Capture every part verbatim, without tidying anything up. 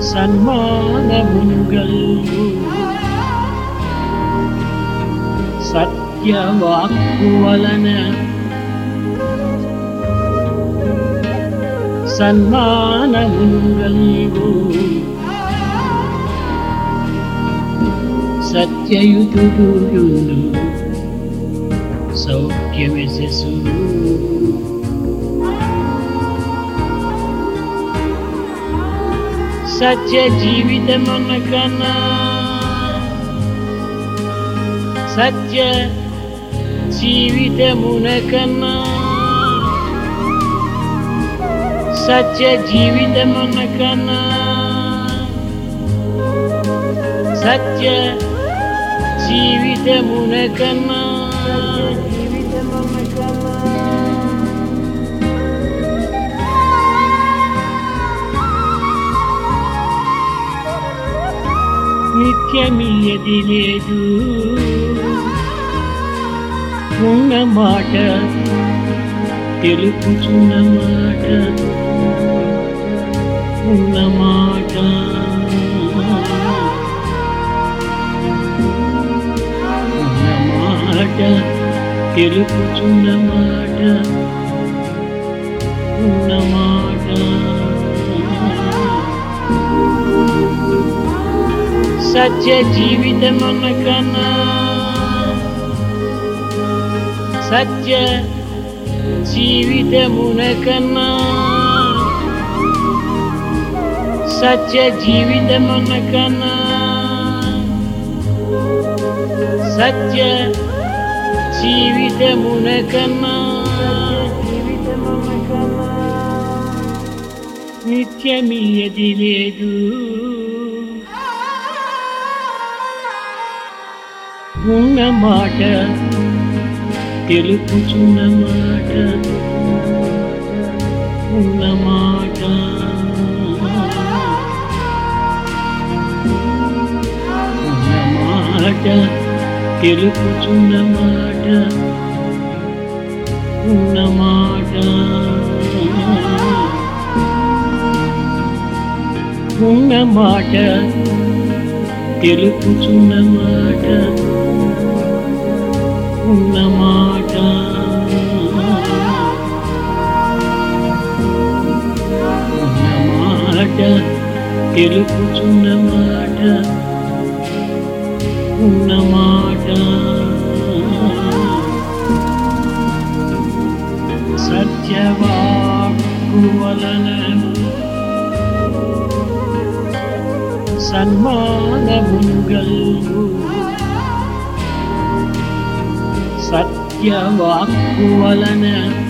సన్మానముగల్గు సత్యవాక్కు వలన సన్మానముగల్గు సత్యయుతుడు సౌఖ్యమిసెసు సత్య జీవితమనకన్నా సత్య జీవితమునకన్నా సత్య జీవితమునకన్నా సత్య జీవితమునకన్నా జీవితమునకన్నా నిత్యమియది లేదు ఉన్న మాట తెలుపుచున్న మాట ఉన్న మాట ఉన్న మాట తెలుపుచున్న మాట ఉన్న మాట సత్య జీవితమనకన్నా సత్య జీవితమునకన్నా సత్య జీవితమునకన్నా సత్య జీవితమునకన్నా జీవితమునకన్నా నిత్యమియది లేదు ఉన్న మాట తెలుపుచున్న మాట ఉన్న మాట ఉన్న మాట తెలుపుచున్న మాట ఉన్న మాట ఉన్న మాట తెలుపుచున్న మాట ఉన్న మాట ఉన్న మాట తెలుపుచున్న మాట ఉన్న మాట సత్యవాక్కు వలన సన్మానముగల్గు సత్యవాక్కు వలన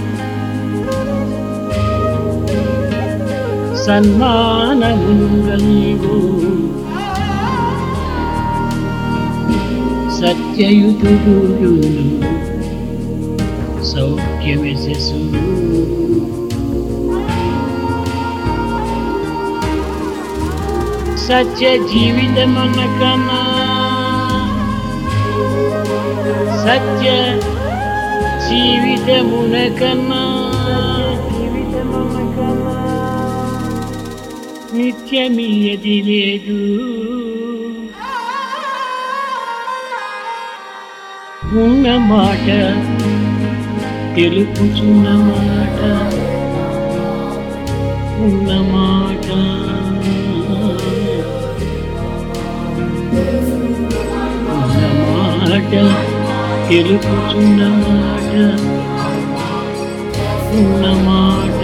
సన్మానముగల్గు సత్యయుతుడు సౌఖ్యమిసెసు సత్య జీవితమనకన్నా సత్య జీవితమునకన్నా జీవితమునకన్నా నిత్యమియది లేదు ఉన్న మాట తెలుపుచున్న మాట ఉన్న మాట ఉన్న మాట తెలుపుచున్న మాట ఉన్న మాట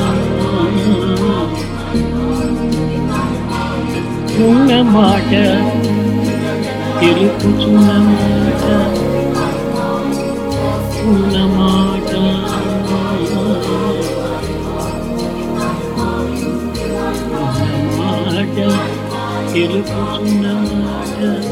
ఉన్న మాట తెలుపుచున్న మాట ఉన్న మాట ఉన్న మాట తెలుపుచున్న మాట